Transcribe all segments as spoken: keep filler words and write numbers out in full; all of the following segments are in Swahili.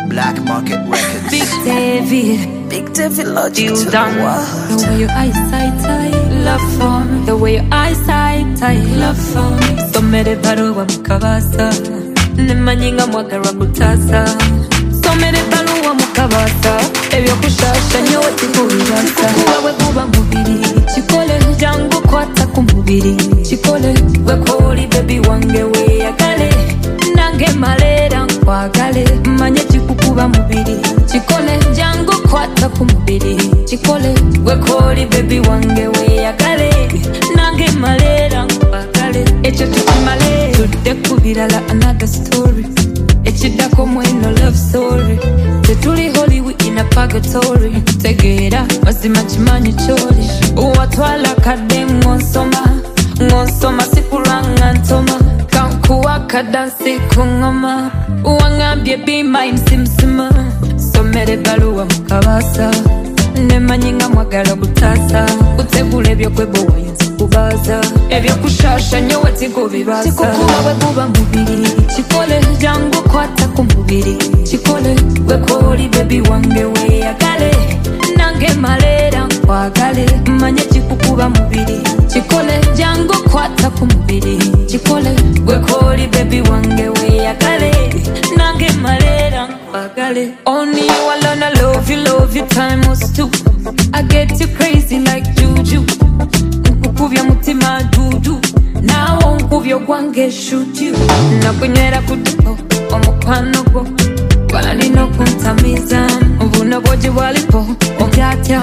Black Market Records. Big David, Big David Logic you to the done. world. The way your eyesight tight, love for me. The way your eyesight tight, love for me. Somere baruwa mukabasa, nemanyinga mwagara butasa. Somere baruwa mukabasa, ebyo kushasha nyowe tikubirasa. Kubawe kuba mubiri, chikole jangu kwata kumubiri. Chikole wekoli baby wange we yagale, nange malera nkwagale. Manye chikukuba mubiri, chikole jangu kwata kumubiri. Chikole wekoli baby wange we yagale, nange malera nkwagale. Echo tukimale, tudde kubirala another story. Echidako mweno love story. Tetuli Hollywood in a purgatory. Tegera, mazima chimanyi chori. Uwatwala kade ngonsoma, ngonsoma sikuranga ntoma. Kankuwa kadansi kungoma, uwangambye bima imsimsima. Somere baluwa mukabasa, nemanyinga mwagala butasa. Utegule ebyo kwebo wayinza kubaza, ebyo kushasha nyowe tikubibasa. Chikukuba wekuba mubiri, chikole jangu kwata kumubiri. Chikole wekoli baby wange we yagale, nange malera nkwagale. Manye chikukuba mubiri, chikole jangu kwata kumubiri. Chikole wekoli baby wange we yagale, nange malera nkwagale. Only you alone I love you, love you time was two. I get you crazy like juju. Nkukuvya mutima dudu, nawo nkuvyo gwange shoot you. Nakunywera kutuko omukwano gwo, walino kuntamiza. Mvuno bwoji walipo obyatya,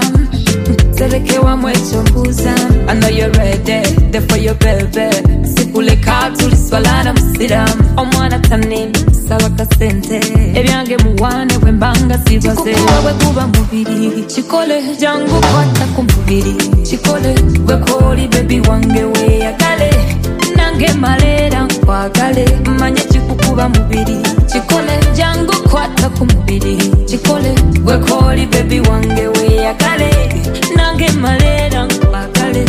telekewa mwecho mbuza. I know you're ready, there for your baby. Sikuleka tuliswalana musiramu, omwana tanini saba kasente. Ebyange muwane wembanga sibaze. Chikukuba wekuba mubiri, chikole jangu kwata kumubiri. Chikole wekoli baby wange we yagale, nange malera nkwagale. Manye chikukuba mubiri, chikole jangu kwata kumubiri. Chikole wekoli baby wange we yagale, nange malera nkwagale.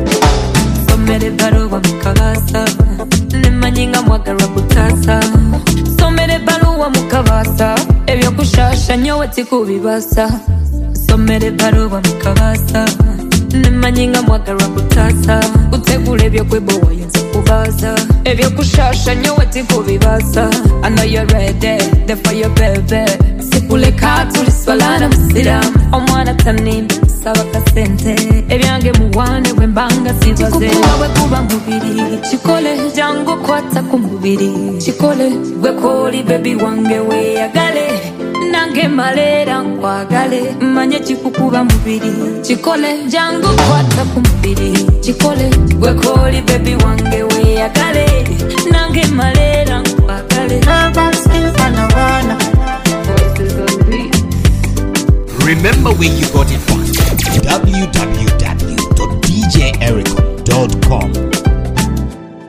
Somere baruwa mukabasa, nemanyinga mwagara butasa. Somere baruwa mukabasa, ebyo kushasha nyowe tikubibasa. Somere baruwa mukabasa, nemanyinga mwagara butasa. Utegule ebyo kwebo wayinza kubaza, ebyo kushasha nyowe tikubibasa. I know you're ready, there for your baby. Sikuleka tuliswalana musiramu, omwana tanini saba kasente. Ebyange muwane wembanga sibaze. Chikukuba wekuba mubiri, chikole jangu kwata kumubiri. Chikole wekoli baby wange we yagale, nange malera nkwagale. Manye chikukuba mubiri, chikole jangu kwata kumubiri. Chikole wekoli baby wange we yagale, nange malera nkwagale. Remember where you got it from. w w w dot d j eric dot com